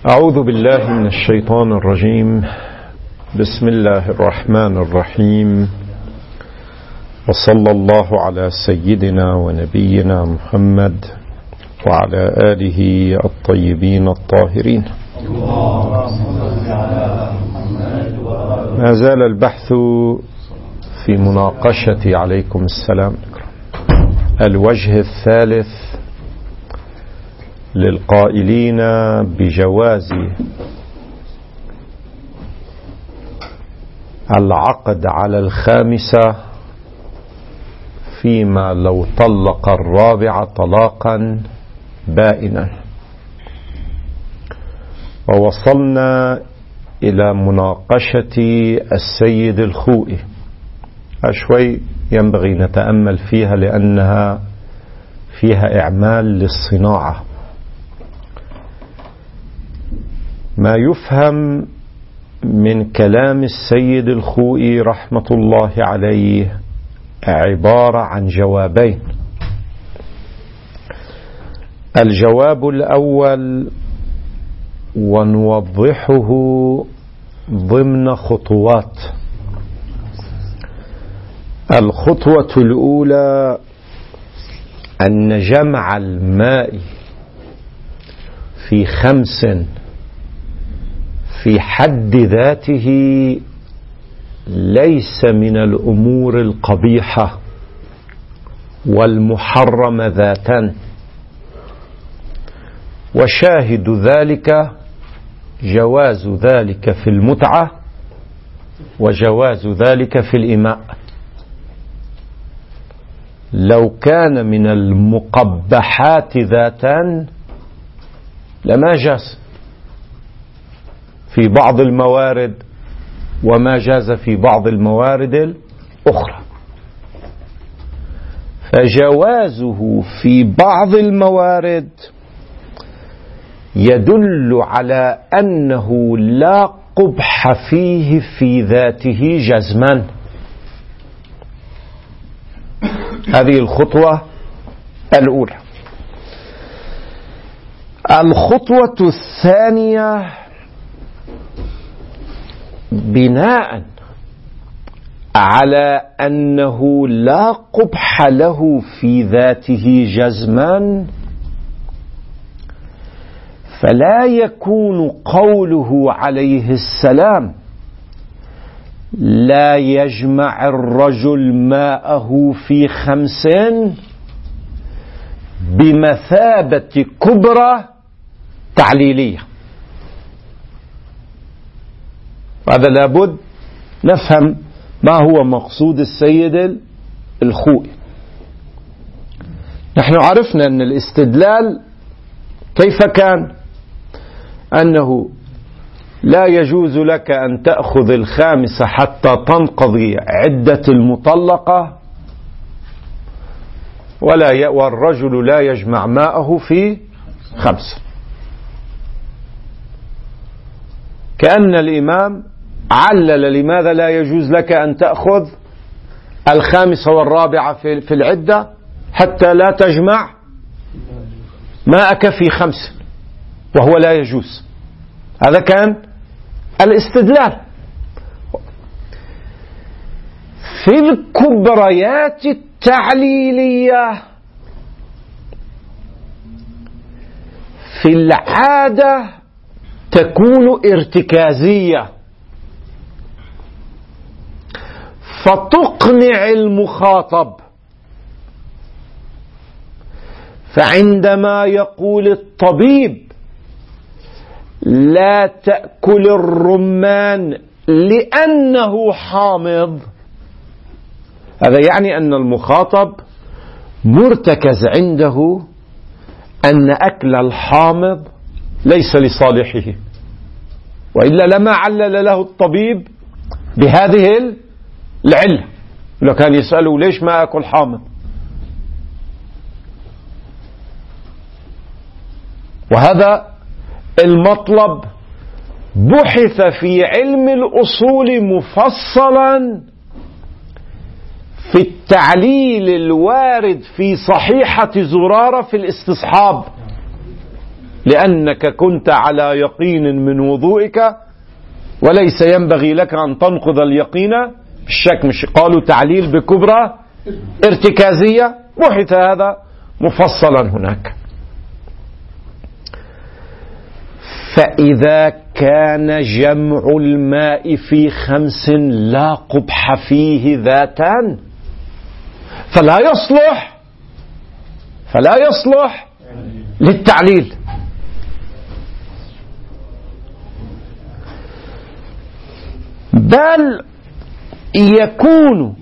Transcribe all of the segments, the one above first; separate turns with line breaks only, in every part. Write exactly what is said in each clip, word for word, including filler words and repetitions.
أعوذ بالله من الشيطان الرجيم. بسم الله الرحمن الرحيم، وصلى الله على سيدنا ونبينا محمد وعلى آله الطيبين الطاهرين. ما زال البحث في مناقشة عليكم السلام الوجه الثالث للقائلين بجواز العقد على الخامسة فيما لو طلق الرابعة طلاقا بائنا، ووصلنا إلى مناقشة السيد الخوئي. شوي ينبغي نتأمل فيها لأنها فيها إعمال للصناعة. ما يفهم من كلام السيد الخوئي رحمة الله عليه عبارة عن جوابين. الجواب الأول ونوضحه ضمن خطوات. الخطوة الأولى أن جمع الماء في خمس في حد ذاته ليس من الأمور القبيحة والمحرمة ذاتا، وشاهد ذلك جواز ذلك في المتعة وجواز ذلك في الإماء. لو كان من المقبحات ذاتا لما جاز في بعض الموارد وما جاز في بعض الموارد الأخرى، فجوازه في بعض الموارد يدل على أنه لا قبح فيه في ذاته جزما. هذه الخطوة الأولى. الخطوة الثانية بناء على أنه لا قبح له في ذاته جزما، فلا يكون قوله عليه السلام لا يجمع الرجل ماءه في خمس بمثابة كبرى تعليلية. هذا لابد نفهم ما هو مقصود السيد الخوئي. نحن عرفنا أن الاستدلال كيف كان، أنه لا يجوز لك أن تأخذ الخامسة حتى تنقضي عدة المطلقة، ولا والرجل لا يجمع ماءه في خمس. كأن الإمام علل لماذا لا يجوز لك أن تأخذ الخامسة والرابعة في العدة حتى لا تجمع ماءك في خمس، وهو لا يجوز. هذا كان الاستدلال. في الكبريات التعليلية في العادة تكون ارتكازية، فتقنع المخاطب. فعندما يقول الطبيب لا تأكل الرمان لأنه حامض، هذا يعني أن المخاطب مرتكز عنده أن أكل الحامض ليس لصالحه، وإلا لما علل له الطبيب بهذه العلة. لو كان يسأله ليش ما أكل حامض، وهذا المطلب بحث في علم الأصول مفصلا في التعليل الوارد في صحيحة زرارة في الاستصحاب. لأنك كنت على يقين من وضوئك، وليس ينبغي لك أن تنقض اليقين بالشك. مش قالوا تعليل بكبرى ارتكازية؟ بحث هذا مفصلا هناك. فإذا كان جمع الماء في خمس لا قبح فيه ذاتان فلا يصلح فلا يصلح للتعليل. بل يكون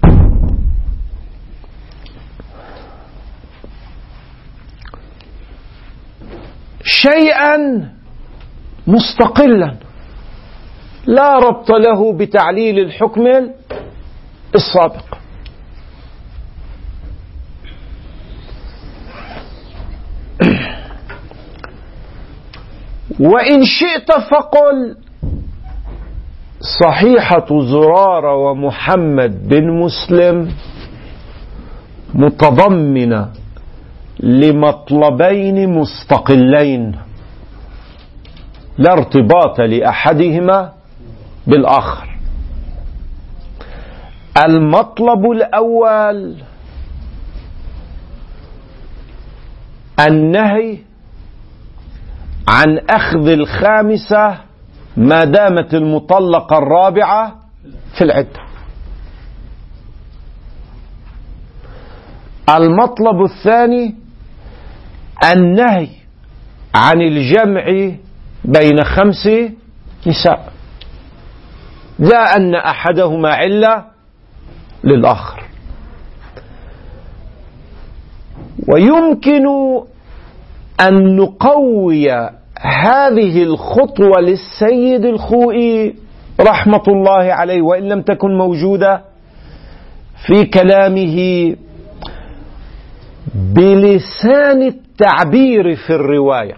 شيئا مستقلا لا ربط له بتعليل الحكم السابق. وإن شئت فقل صحيحة زرارة ومحمد بن مسلم متضمنة لمطلبين مستقلين لا ارتباط لأحدهما بالآخر. المطلب الأول النهي عن أخذ الخامسة ما دامت المطلقة الرابعة في العدة. المطلب الثاني النهي عن الجمع بين خمس نساء، لا أن أحدهما علة للآخر. ويمكن أن نقوي هذه الخطوة للسيد الخوئي رحمة الله عليه، وإن لم تكن موجودة في كلامه، بلسان التعبير في الرواية،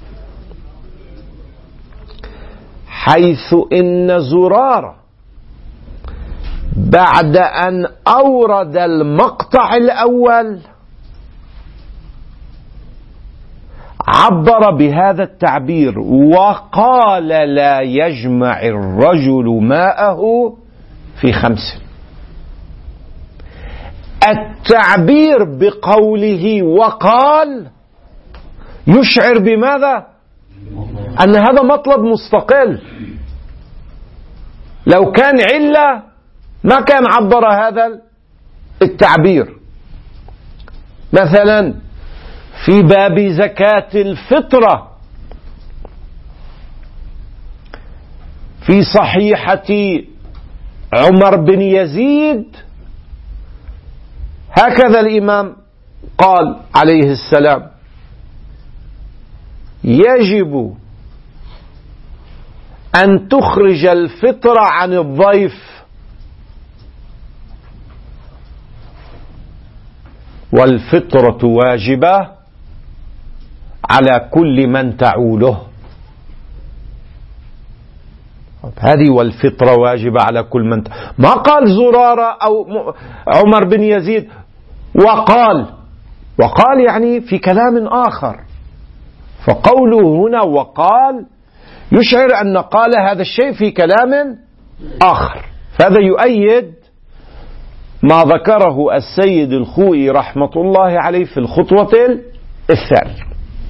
حيث إن زرارة بعد أن أورد المقطع الأول عبر بهذا التعبير وقال لا يجمع الرجل ماءه في خمس. التعبير بقوله وقال يشعر بماذا؟ أن هذا مطلب مستقل. لو كان علة ما كان عبر هذا التعبير. مثلا في باب زكاة الفطرة في صحيحة عمر بن يزيد هكذا الإمام قال عليه السلام: يجب أن تخرج الفطرة عن الضيف، والفطرة واجبة على كل من تعوله. هذه والفطرة واجبة على كل من ت... ما قال زرارة أو عمر بن يزيد وقال وقال يعني في كلام آخر. فقوله هنا وقال يشعر أن قال هذا الشيء في كلام آخر. فهذا يؤيد ما ذكره السيد الخوئي رحمة الله عليه في الخطوة الثانية.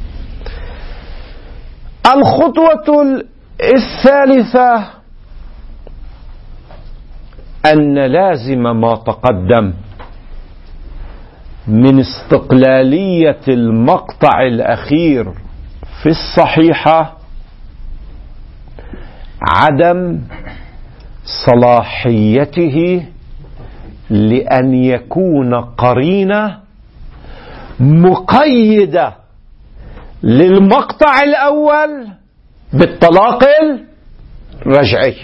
الخطوة الثالثة أن لازم ما تقدم من استقلالية المقطع الأخير في الصحيحة عدم صلاحيته لأن يكون قرينة مقيدة للمقطع الأول بالطلاق الرجعي.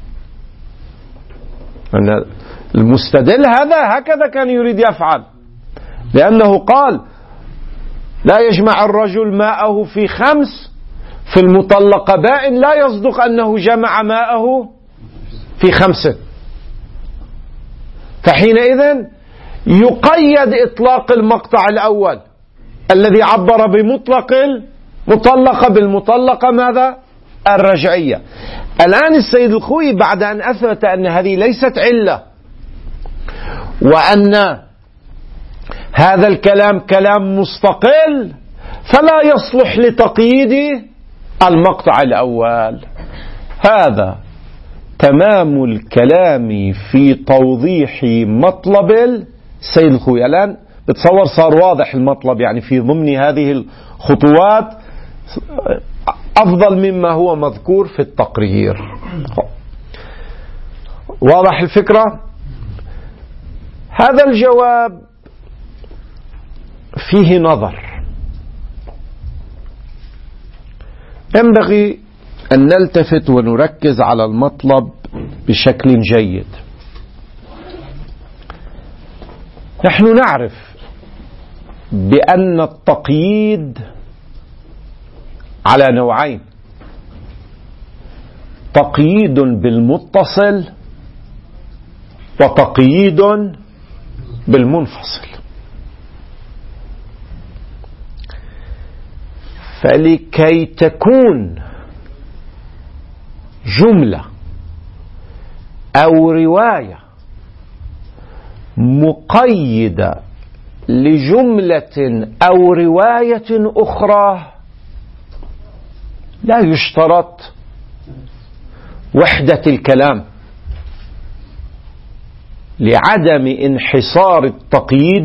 أن المستدل هذا هكذا كان يريد يفعل، لأنه قال لا يجمع الرجل ماءه في خمس، في المطلقة بائن، لا يصدق أنه جمع ماءه في خمسة. فحينئذ يقيد إطلاق المقطع الأول الذي عبر بمطلق مطلقة بالمطلقة ماذا؟ الرجعية. الآن السيد الخوئي بعد أن أثبت أن هذه ليست علة وأن هذا الكلام كلام مستقل فلا يصلح لتقييد المقطع الأول. هذا تمام الكلام في توضيح مطلب السيد الخوئي. الآن بتصور صار واضح المطلب، يعني في ضمن هذه الخطوات أفضل مما هو مذكور في التقرير. واضح الفكرة؟ هذا الجواب فيه نظر، ينبغي أن نلتفت ونركز على المطلب بشكل جيد. نحن نعرف بأن التقييد على نوعين: تقييد بالمتصل وتقييد بالمنفصل. فلكي تكون جملة أو رواية مقيدة لجملة أو رواية أخرى لا يشترط وحدة الكلام لعدم انحصار التقييد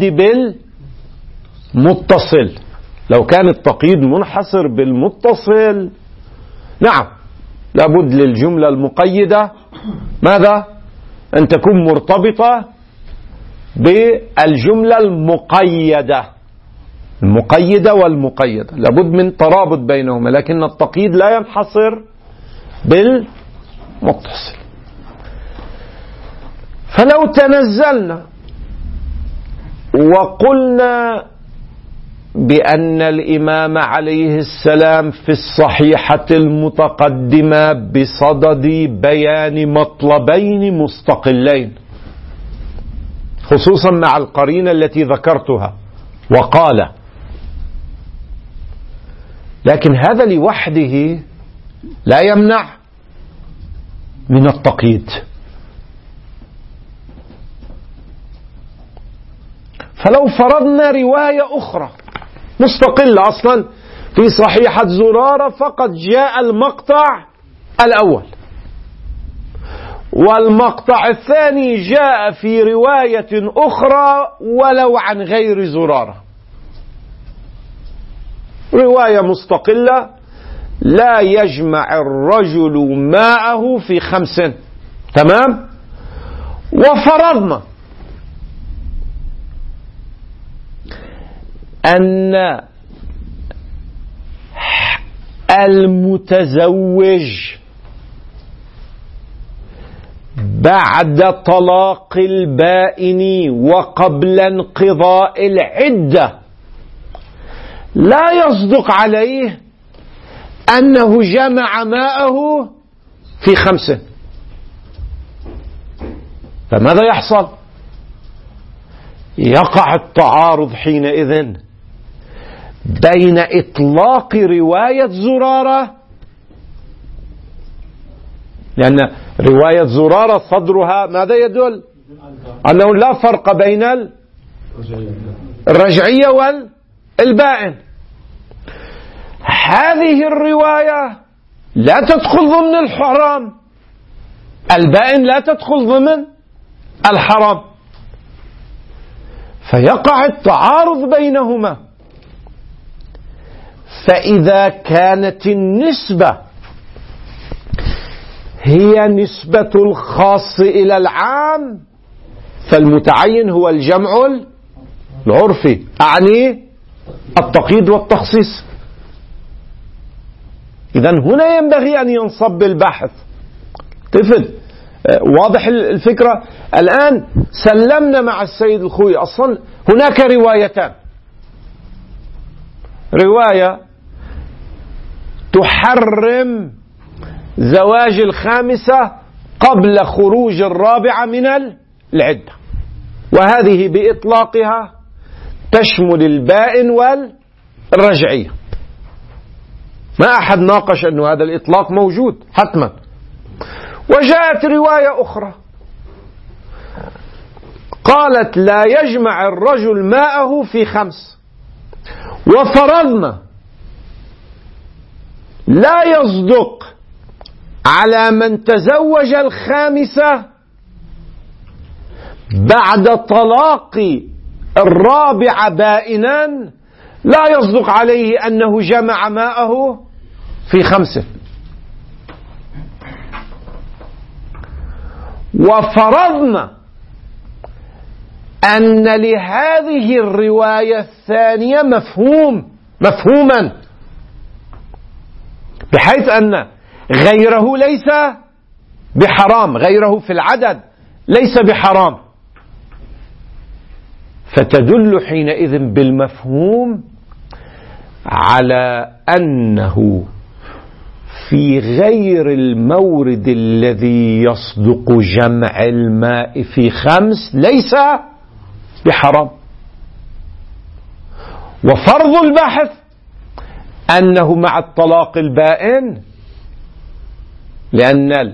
بالمتصل. لو كان التقييد منحصر بالمتصل نعم لابد للجملة المقيدة ماذا؟ أن تكون مرتبطة بالجملة المقيدة. المقيدة والمقيدة لابد من ترابط بينهما، لكن التقييد لا ينحصر بالمتصل. فلو تنزلنا وقلنا بأن الإمام عليه السلام في الصحيحة المتقدمة بصدد بيان مطلبين مستقلين خصوصا مع القرينة التي ذكرتها وقال، لكن هذا لوحده لا يمنع من التقييد. فلو فرضنا رواية أخرى مستقلة أصلا في صحيحة زرارة فقد جاء المقطع الأول والمقطع الثاني جاء في رواية أخرى ولو عن غير زرارة، رواية مستقلة لا يجمع الرجل ماءه في خمس، تمام؟ وفرضنا أن المتزوج بعد طلاق البائن وقبل انقضاء العدة لا يصدق عليه أنه جمع ماءه في خمسة، فماذا يحصل؟ يقع التعارض حينئذ بين إطلاق رواية زرارة، لأن رواية زرارة صدرها ماذا يدل؟ أنه لا فرق بين الرجعية والبائن. هذه الرواية لا تدخل ضمن الحرام، البائن لا تدخل ضمن الحرام، فيقع التعارض بينهما. فإذا كانت النسبة هي نسبة الخاص إلى العام فالمتعين هو الجمع العرفي، أعني التقييد والتخصيص. إذن هنا ينبغي أن ينصب البحث. طفل واضح الفكرة؟ الآن سلمنا مع السيد الخوئي أصلا هناك روايتان، رواية تحرم زواج الخامسة قبل خروج الرابعة من العدة، وهذه بإطلاقها تشمل البائن والرجعية. ما أحد ناقش أن هذا الإطلاق موجود حتما. وجاءت رواية أخرى قالت لا يجمع الرجل ماءه في خمس، وفرضنا لا يصدق على من تزوج الخامسة بعد طلاق الرابعة بائنا، لا يصدق عليه أنه جمع ماءه في خمسة. وفرضنا أن لهذه الرواية الثانية مفهوم مفهوما بحيث أن غيره ليس بحرام، غيره في العدد ليس بحرام، فتدل حينئذ بالمفهوم على أنه في غير المورد الذي يصدق جمع الماء في خمس ليس بحرام. وفرض البحث أنه مع الطلاق البائن، لأن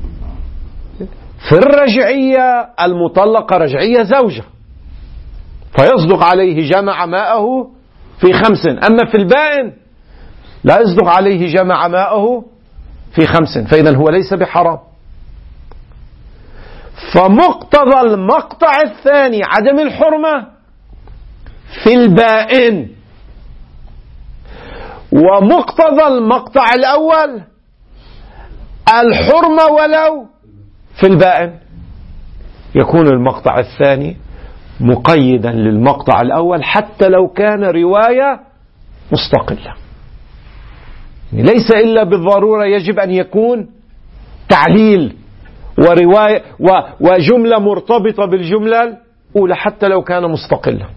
في الرجعية المطلقة رجعية زوجة فيصدق عليه جمع ماءه في خمس، أما في البائن لا يصدق عليه جمع ماءه في خمس، فإذا هو ليس بحرام. فمقتضى المقطع الثاني عدم الحرمة في البائن، ومقتضى المقطع الأول الحرمة ولو في البائن. يكون المقطع الثاني مقيدا للمقطع الأول حتى لو كان رواية مستقلة، ليس إلا بالضرورة يجب أن يكون تعليل ورواية وجملة مرتبطة بالجملة الأولى حتى لو كان مستقلا.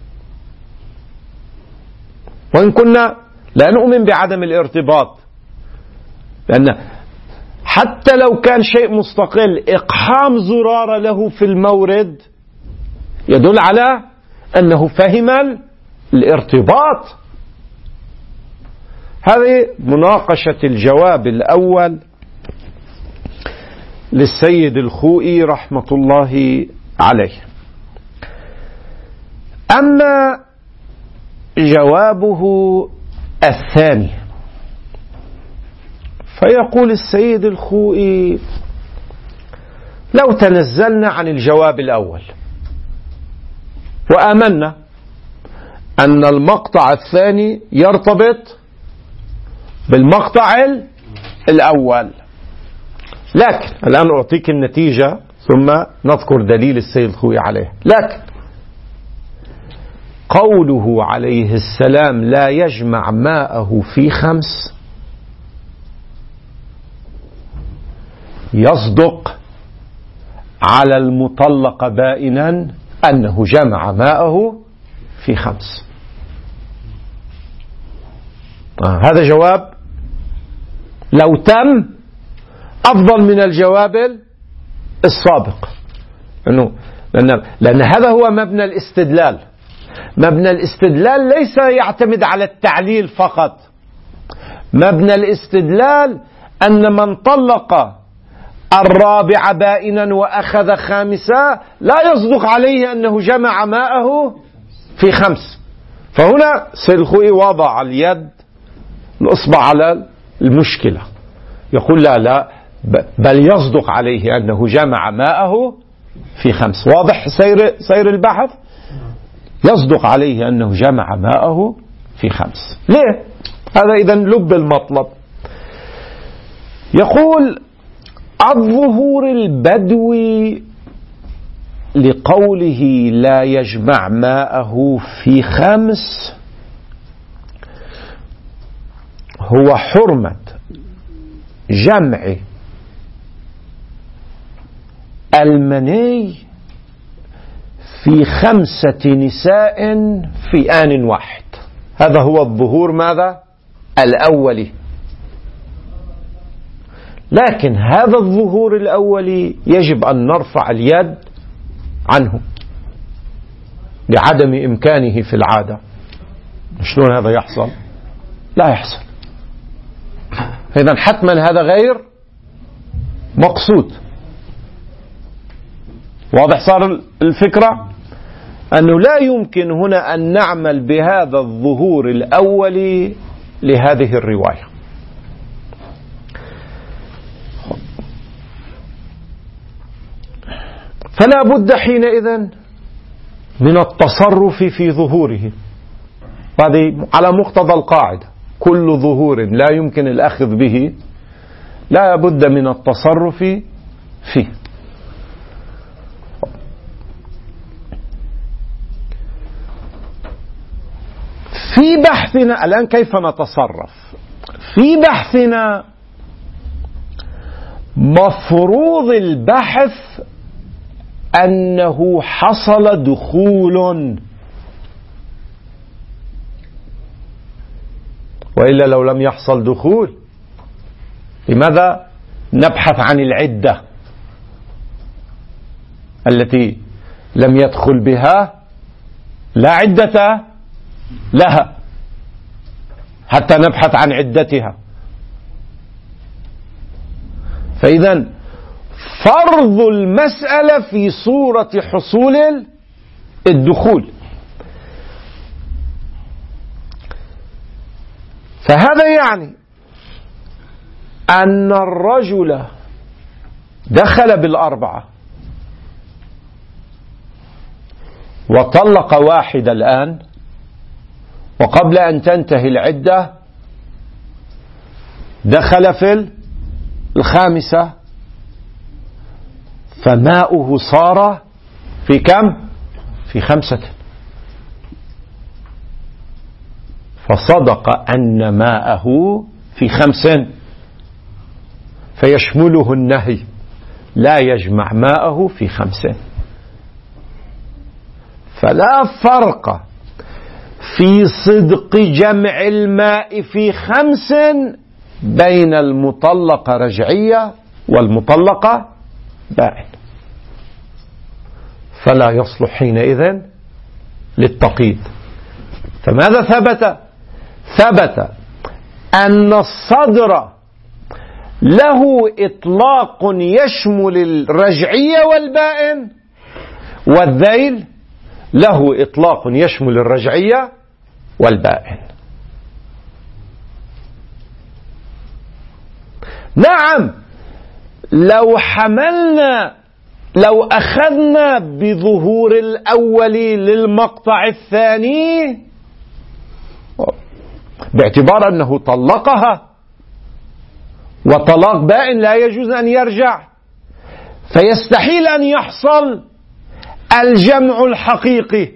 وإن كنا لا نؤمن بعدم الارتباط، لأن حتى لو كان شيء مستقل إقحام زرارة له في المورد يدل على أنه فهم الارتباط. هذه مناقشة الجواب الأول للسيد الخوئي رحمة الله عليه. أما جوابه الثاني فيقول السيد الخوئي لو تنزلنا عن الجواب الأول وآمنا أن المقطع الثاني يرتبط بالمقطع الأول، لكن الآن أعطيك النتيجة ثم نذكر دليل السيد الخوئي عليه. لكن قوله عليه السلام لا يجمع ماءه في خمس يصدق على المطلق بائنا أنه جمع ماءه في خمس. آه هذا جواب لو تم أفضل من الجواب السابق، لأنه لأن, لأن هذا هو مبنى الاستدلال. مبنى الاستدلال ليس يعتمد على التعليل فقط، مبنى الاستدلال أن من طلق الرابع بائنا وأخذ خامسا لا يصدق عليه أنه جمع ماءه في خمس. فهنا سيد الخوئي وضع اليد الإصبع على المشكلة، يقول لا لا بل يصدق عليه أنه جمع ماءه في خمس. واضح سير, سير البحث؟ يصدق عليه أنه جمع ماءه في خمس. ليه؟ هذا إذن لب المطلب. يقول الظهور البدوي لقوله لا يجمع ماءه في خمس هو حرمة جمع المني في خمسة نساء في آن واحد. هذا هو الظهور ماذا؟ الأولي. لكن هذا الظهور الأولي يجب أن نرفع اليد عنه لعدم إمكانه في العادة. شلون هذا يحصل؟ لا يحصل. فإذا حتما هذا غير مقصود. واضح صار الفكرة؟ أنه لا يمكن هنا أن نعمل بهذا الظهور الأولي لهذه الرواية. فلا بد حينئذ من التصرف في ظهوره. هذه على مقتضى القاعدة، كل ظهور لا يمكن الأخذ به لا بد من التصرف فيه. في بحثنا الآن كيف نتصرف؟ في بحثنا مفروض البحث أنه حصل دخول، وإلا لو لم يحصل دخول لماذا نبحث عن العدة التي لم يدخل بها لا عدة لها حتى نبحث عن عدتها؟ فإذا فرض المسألة في صورة حصول الدخول. فهذا يعني أن الرجل دخل بالأربعة وطلق واحد الآن، وقبل أن تنتهي العدة دخل في الخامسة، فماؤه صار في كم؟ في خمسة. فصدق أن ماءه في خمس، فيشمله النهي لا يجمع ماءه في خمس. فلا فرق في صدق جمع الماء في خمس بين المطلقة رجعية والمطلقة بائن، فلا يصلح حينئذ للتقييد. فماذا ثبت؟ ثبت أن الصدر له إطلاق يشمل الرجعية والبائن، والذيل له إطلاق يشمل الرجعية والبائن. نعم، لو حملنا لو أخذنا بظهور الأول للمقطع الثاني باعتبار أنه طلقها، وطلاق بائن لا يجوز أن يرجع، فيستحيل أن يحصل الجمع الحقيقي.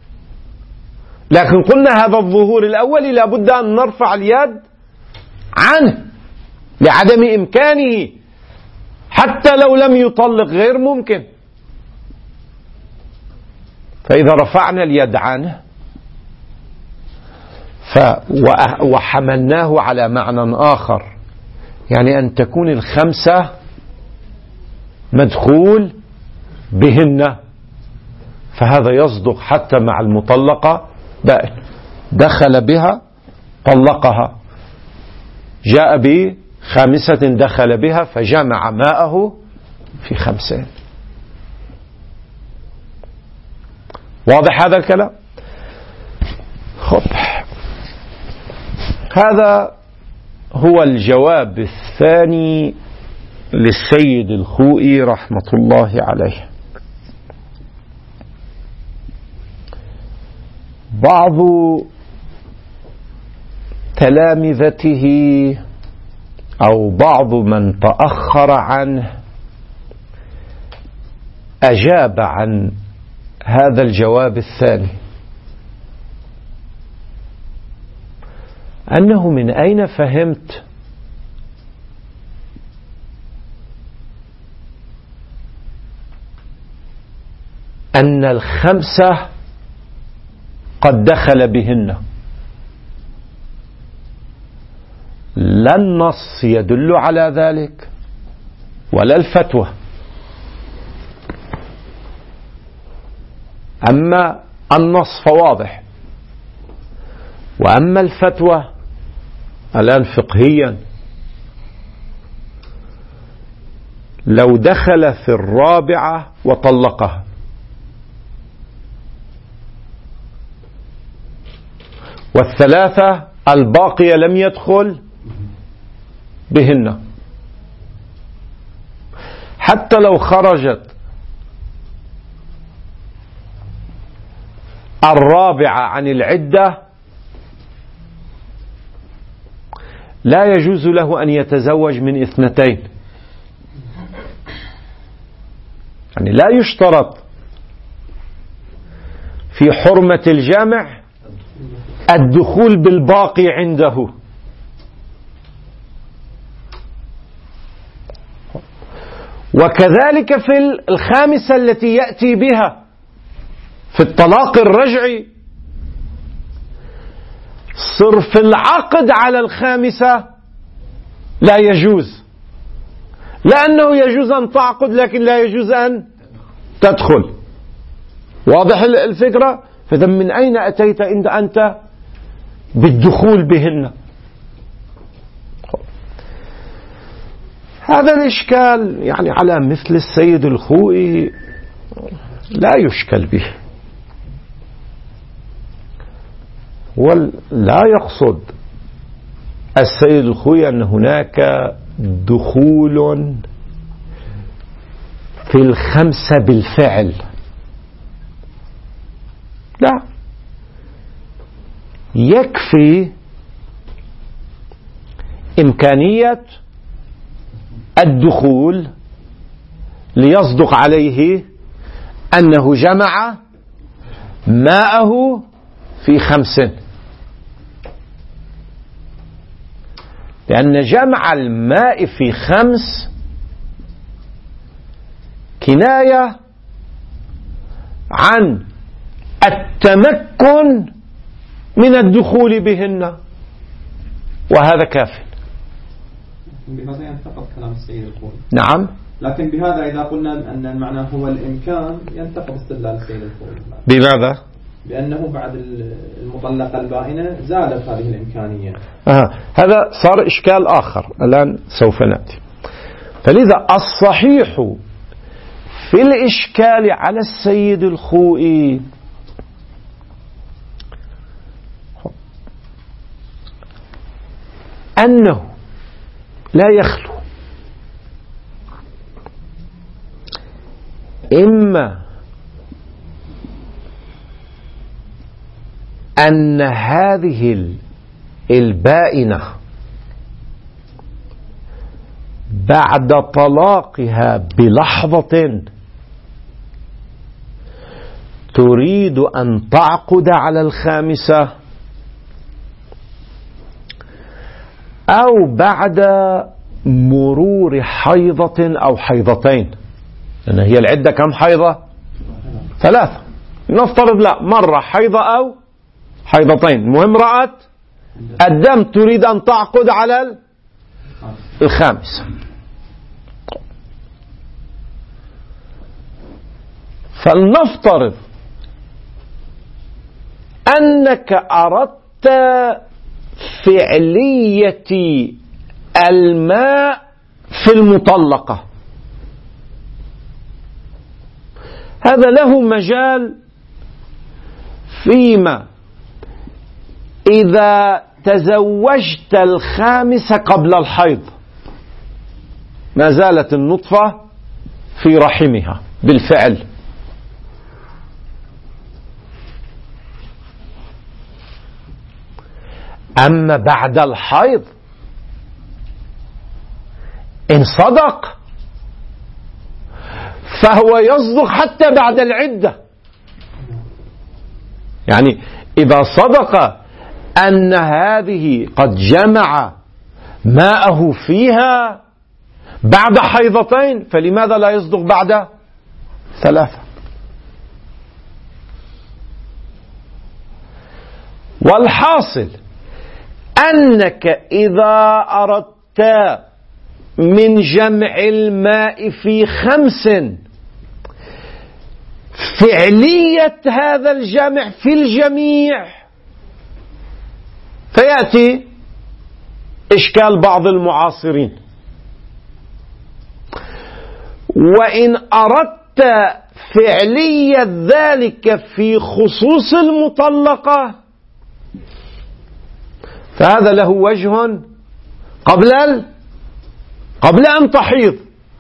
لكن قلنا هذا الظهور الأول لا بد أن نرفع اليد عنه لعدم إمكانه، حتى لو لم يطلق غير ممكن. فإذا رفعنا اليد عنه وحملناه على معنى آخر، يعني أن تكون الخمسة مدخول بهن، فهذا يصدق حتى مع المطلقة بائن. دخل بها طلقها، جاء بخامسة دخل بها فجمع ماءه في خمسين. واضح هذا الكلام؟ خب، هذا هو الجواب الثاني للسيد الخوئي رحمة الله عليه. بعض تلامذته أو بعض من تأخر عنه أجاب عن هذا الجواب الثاني، أنه من أين فهمت أن الخمسة قد دخل بهن؟ لا النص يدل على ذلك ولا الفتوى. أما النص فواضح، وأما الفتوى الآن فقهيا لو دخل في الرابعة وطلقها والثلاثة الباقية لم يدخل بهن، حتى لو خرجت الرابعة عن العدة لا يجوز له أن يتزوج من اثنتين. يعني لا يشترط في حرمة الجامع الدخول بالباقي عنده. وكذلك في الخامسة التي يأتي بها في الطلاق الرجعي، صرف العقد على الخامسة لا يجوز، لأنه يجوز أن تعقد لكن لا يجوز أن تدخل. واضح الفكرة؟ فإذا من أين أتيت أنت بالدخول بهن؟ هذا الإشكال يعني على مثل السيد الخوئي لا يشكل به، ولا يقصد السيد الخوئي أن هناك دخول في الخمسة بالفعل، لا، يكفي إمكانية الدخول ليصدق عليه أنه جمع ماءه في خمس، لأن جمع الماء في خمس كناية عن التمكن من الدخول بهن، وهذا كاف.
بهذا ينتقض كلام السيد الخوئي.
نعم،
لكن بهذا إذا قلنا أن المعنى هو الإمكان ينتقض استدلال السيد الخوئي.
بماذا؟
بأنه بعد المطلقة البائنة زالت هذه الإمكانية.
آه. هذا صار إشكال آخر الآن سوف نأتي. فلذا الصحيح في الإشكال على السيد الخوئي أنه لا يخلو إما أن هذه البائنة بعد طلاقها بلحظة تريد أن تعقد على الخامسة، أو بعد مرور حيضة أو حيضتين، لأن هي العدة كم حيضة؟ ثلاثة. نفترض لا، مرة حيضة أو حيضتين، المهم رأت الدم تريد أن تعقد على الخامسة. فلنفترض أنك أردت فعلية الماء في المطلقة، هذا له مجال فيما إذا تزوجت الخامسة قبل الحيض ما زالت النطفة في رحمها بالفعل، أما بعد الحيض إن صدق فهو يصدق حتى بعد العدة. يعني إذا صدق أن هذه قد جمع ماءه فيها بعد حيضتين، فلماذا لا يصدق بعد ثلاثة؟ والحاصل أنك إذا أردت من جمع الماء في خمس فعلية هذا الجمع في الجميع، فيأتي إشكال بعض المعاصرين وإن أردت فعلية ذلك في خصوص المطلقة فهذا له وجه قبل ال... قبل أن تحيض.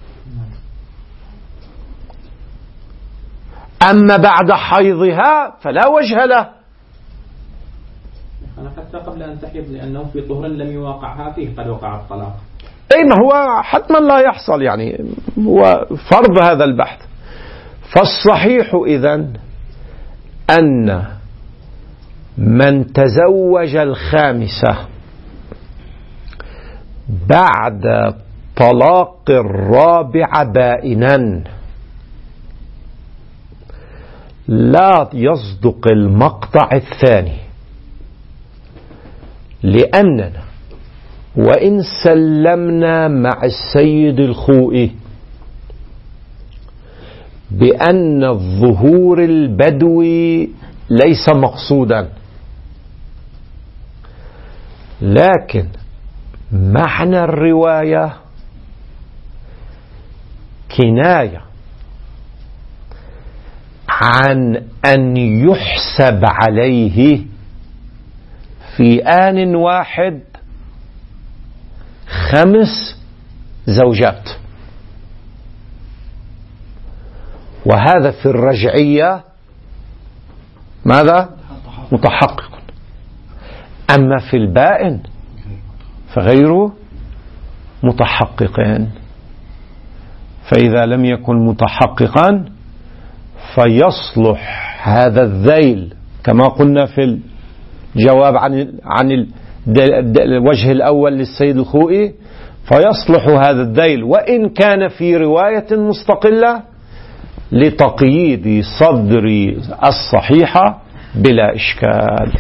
أما بعد حيضها فلا وجه له.
أنا حتى قبل أن تحيض لأنه في طهر لم يوقعها فيه قد وقع الطلاق.
أي ما هو حتما لا يحصل، يعني هو فرض هذا البحث. فالصحيح إذن أن من تزوج الخامسة بعد طلاق الرابعة بائنا لا يصدق المقطع الثاني، لأننا وإن سلمنا مع السيد الخوئي بأن الظهور البدوي ليس مقصودا، لكن معنى الرواية كناية عن أن يحسب عليه في آن واحد خمس زوجات، وهذا في الرجعية ماذا؟ متحقق. أما في البائن فغير متحقق. فإذا لم يكن متحققا فيصلح هذا الذيل كما قلنا في الجواب عن عن الوجه الأول للسيد الخوئي، فيصلح هذا الذيل وإن كان في رواية مستقلة لتقييد صدر الصحيحة بلا إشكال.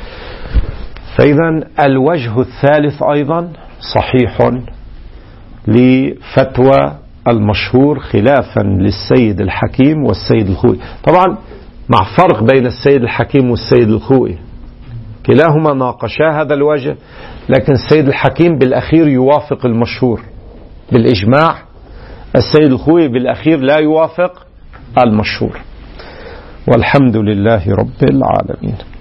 فإذا الوجه الثالث أيضا صحيح لفتوى المشهور خلافا للسيد الحكيم والسيد الخوئي، طبعا مع فرق بين السيد الحكيم والسيد الخوئي، كلاهما ناقشا هذا الوجه، لكن السيد الحكيم بالأخير يوافق المشهور بالإجماع، السيد الخوئي بالأخير لا يوافق المشهور. والحمد لله رب العالمين.